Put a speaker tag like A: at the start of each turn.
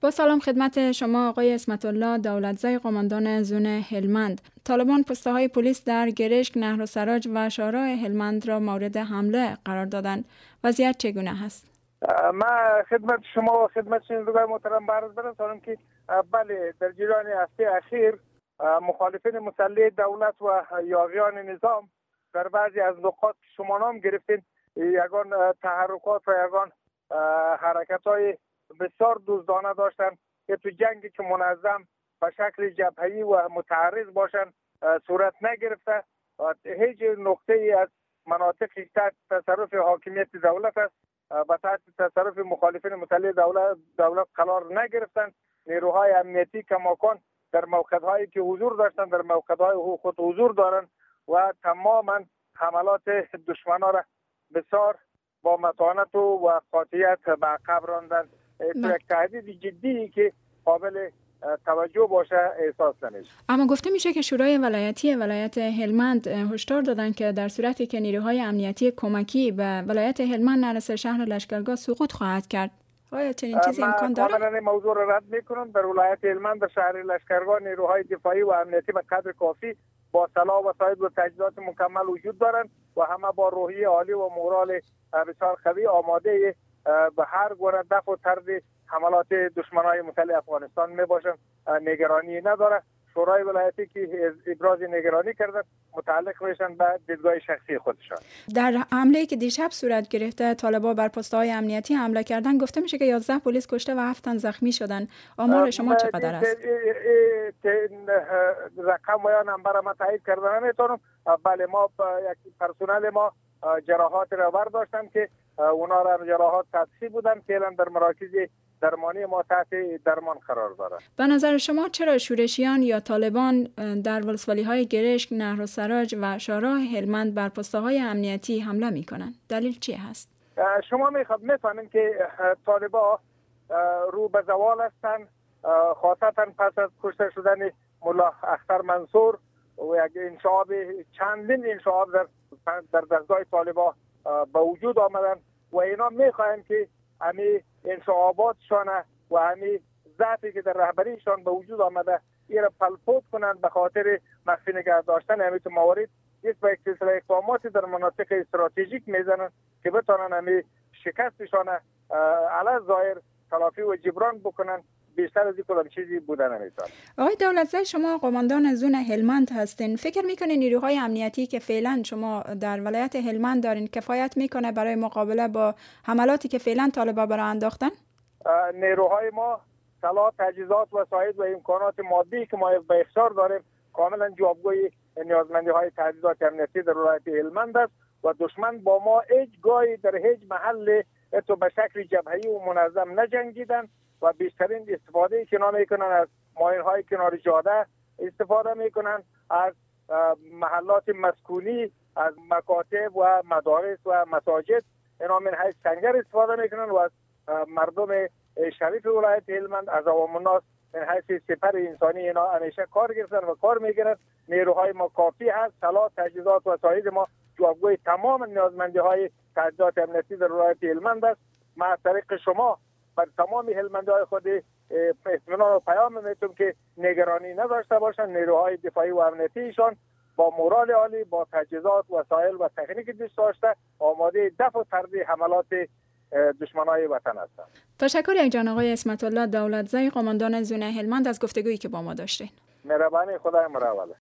A: با سلام خدمت شما آقای اسمت الله دولتزای قماندان زون هلمند. طالبان پسته‌های پلیس در گرشک، نهر و سراج و شارع هلمند را مورد حمله قرار دادند. وضعیت چگونه است؟
B: ما خدمت شما و خدمت شنوندگان محترم عرض دارم که بله، در جریان هفته اخیر مخالفین مسلح دولت و یاغیان نظام در بعضی از نقاط که شما نام گرفتین یگان تحرکات و یگان حرکت‌های بسیار دزدانه داشتن که تو جنگی که منظم به شکل جبهه‌ای و متعرض باشن صورت نگرفته. هیچ نقطه‌ای از مناطقی تحت تصرف حاکمیت دولت است و تحت تصرف مخالفین مسلح دولت قرار نگرفتند. نیروهای امنیتی کماکان در موقع‌هایی که حضور داشتن در موقع‌های خود حضور دارند و تماما حملات دشمنان را بسیار با متانت و قاطعیت به عقب راندند. یک تهدید جدی که قابل توجه باشه احساس نمیشه.
A: اما گفته میشه که شورای ولایتی ولایت هلمند هشدار دادن که در صورتی که نیروهای امنیتی کمکی به ولایت هلمند نرسه شهر لشکرگاه سقوط خواهد کرد. آیا چنین چیزی امکان داره؟
B: من موضوع را رد میکنم. در ولایت هلمند در شهر لشکرگاه نیروهای دفاعی و امنیتی به قدر کافی با سلاح و وسایل و تجهیزات مکمل وجود دارند و همه با روحیه عالی و مورال بسیار قوی آماده به هر گونه دفع و طرد حملات دشمنان مسلح افغانستان می باشند. نگرانی نداره. شورای ولایتی که ابراز نگرانی کرده متعلق میشن به دیدگاه شخصی خودشان.
A: در حمله که دیشب صورت گرفته طالبان بر پست‌های امنیتی حمله کردن گفته میشه که 11 پلیس کشته و 7 تن زخمی شدن. آمار شما چقدر است؟
B: رقم و یا نمبر ما تایید کردن نمیتونم. بله، ما یک پرسنل ما جراحات را برداشتن که اونا را جراحات تدخی بودن، فعلا در مراکز درمانی ما تحت درمان قرار دارد.
A: به نظر شما چرا شورشیان یا طالبان در ولسوالی‌های گرشک، نهر و سراج و شارع هلمند بر پست‌های امنیتی حمله می‌کنند؟ دلیل چی هست؟
B: شما می‌فهمید که طالبان رو به زوال هستند، خاصتا پس از کشته شدن ملا اختر منصور و یک انشعاب چندین انشعاب در دستگاه طالبان به وجود آمدند و اینا می‌خواهند که همین انشعاباتشان و همین ضعفی که در رهبریشان به وجود آمده این را پلپود کنند به خاطر مخفی نگه داشتن همین موارد. یک به یک سلسله اقداماتی در مناطق استراتژیک میزنند که بتوانند همین شکستشان علی ظاهر تلافی و جبران بکنند. بیشتر از این کدام چیزی بوده نمیتونه.
A: آقای دولتزای شما قماندان زون هلمند هستین. فکر میکنین نیروهای امنیتی که فعلا شما در ولایت هلمند دارین کفایت میکنه برای مقابله با حملاتی که فعلا طالبان برای انداختن؟
B: نیروهای ما سلاح، تجهیزات، وسایل و امکانات مادی که ما به اختصار داریم کاملا جوابگوی نیازمندی‌های تجهیزات امنیتی در ولایت هلمند است و دشمن با ما هیچ گاهی در هیچ محل تو به شکل جبهه‌ای و منظم نجنگیدند و بیشترین استفاده که اینا میکنن از ماین‌های کنار جاده استفاده میکنن، از محلات مسکونی، از مکاتب و مدارس و مساجد اینا من حیث سنگر استفاده میکنن و از مردم شریف ولایت هلمند از عوام الناس من حیث سپر انسانی اینا همیشه کار گرفتن و کار میگیرن. نیروهای ما کافی هست، سلاح، تجهیزات و وسایل ما جوابگوی تمام نیازمندی‌های تجهیزات امنیتی در ولایت هلمند است. ما از طریق شما بر تمام هلمندی‌های خود اطمینان و پیام میتونم که نگرانی نداشته باشند. نیروهای دفاعی و امنیتیشان با مورال عالی، با تجهیزات، وسایل و تکنیک دست داشته آماده دفع و طرد حملات دشمنای وطن هستند.
A: تشکر یک جان آقای اسمت الله دولتزای قماندان زون هلمند از گفتگویی که با ما داشتین.
B: مهربانی، خدای مراقب.